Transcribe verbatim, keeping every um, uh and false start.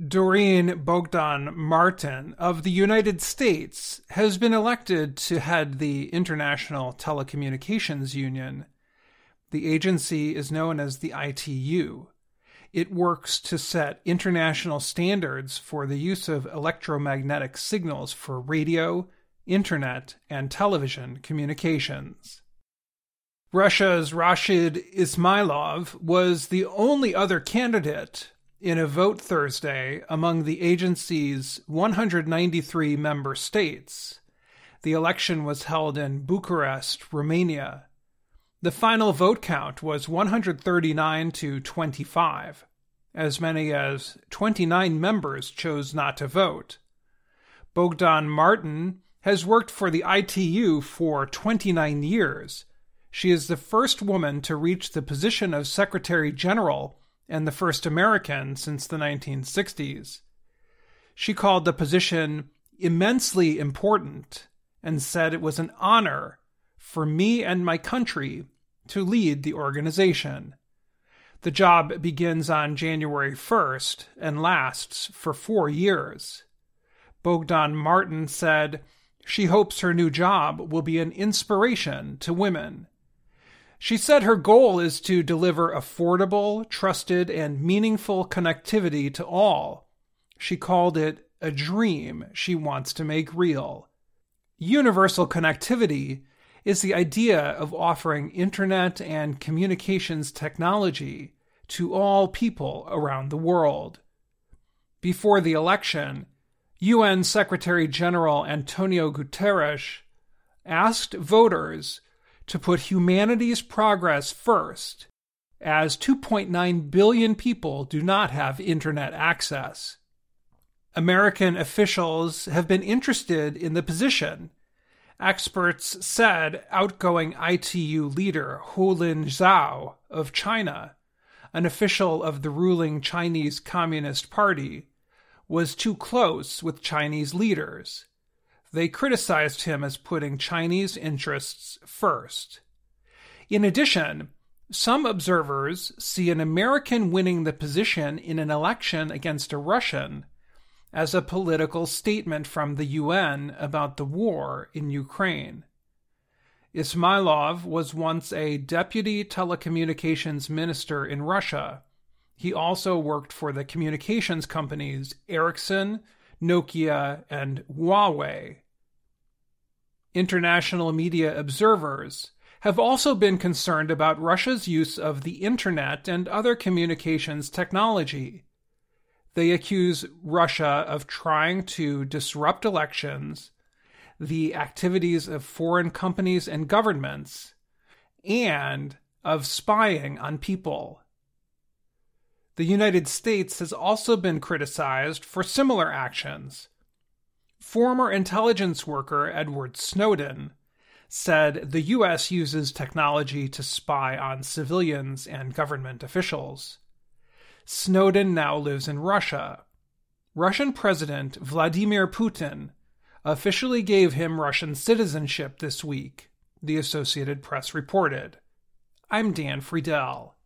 Doreen Bogdan Martin of the United States has been elected to head the International Telecommunications Union. The agency is known as the I T U. It works to set international standards for the use of electromagnetic signals for radio, internet, and television communications. Russia's Rashid Ismailov was the only other candidate in a vote Thursday among the agency's one hundred ninety-three member states. The election was held in Bucharest, Romania. The final vote count was one hundred thirty-nine to twenty-five. As many as twenty-nine members chose not to vote. Bogdan Martin has worked for the I T U for twenty-nine years. She is the first woman to reach the position of Secretary General and the first American since the nineteen sixties. She called the position immensely important and said it was an honor for me and my country to lead the organization. The job begins on January first and lasts for four years. Bogdan Martin said she hopes her new job will be an inspiration to women. She said her goal is to deliver affordable, trusted, and meaningful connectivity to all. She called it a dream she wants to make real. Universal connectivity is the idea of offering internet and communications technology to all people around the world. Before the election, U N Secretary General Antonio Guterres asked voters to put humanity's progress first, as two point nine billion people do not have internet access. American officials have been interested in the position. Experts said outgoing I T U leader Huolin Zhao of China, an official of the ruling Chinese Communist Party, was too close with Chinese leaders. They criticized him as putting Chinese interests first. In addition, some observers see an American winning the position in an election against a Russian as a political statement from the U N about the war in Ukraine. Ismailov was once a deputy telecommunications minister in Russia. He also worked for the communications companies Ericsson, Nokia, and Huawei. International media observers have also been concerned about Russia's use of the internet and other communications technology. They accuse Russia of trying to disrupt elections, the activities of foreign companies and governments, and of spying on people. The United States has also been criticized for similar actions. Former intelligence worker Edward Snowden said the U S uses technology to spy on civilians and government officials. Snowden now lives in Russia. Russian President Vladimir Putin officially gave him Russian citizenship this week, the Associated Press reported. I'm Dan Friedel.